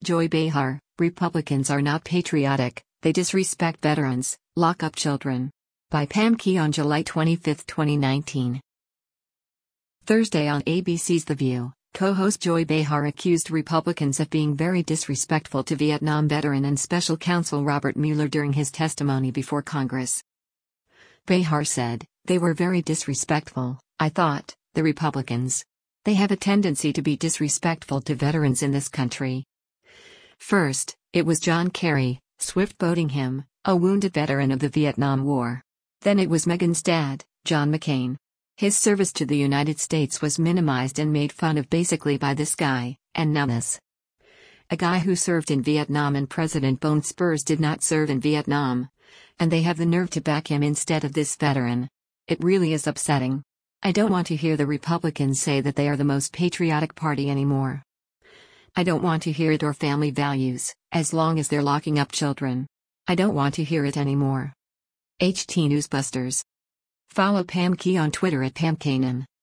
Joy Behar, Republicans are not patriotic, they disrespect veterans, lock up children. By Pam Key on July 25, 2019. Thursday on ABC's The View, co-host Joy Behar accused Republicans of being very disrespectful to Vietnam veteran and special counsel Robert Mueller during his testimony before Congress. Behar said, "They were very disrespectful, I thought, the Republicans. They have a tendency to be disrespectful to veterans in this country. First, it was John Kerry, swift boating him, a wounded veteran of the Vietnam War. Then it was Megan's dad, John McCain. His service to the United States was minimized and made fun of basically by this guy, and now this. A guy who served in Vietnam, and President Bone Spurs did not serve in Vietnam. And they have the nerve to back him instead of this veteran. It really is upsetting. I don't want to hear the Republicans say that they are the most patriotic party anymore. I don't want to hear it, or family values, as long as they're locking up children. I don't want to hear it anymore." HT Newsbusters. Follow Pam Key on Twitter at PamKanan.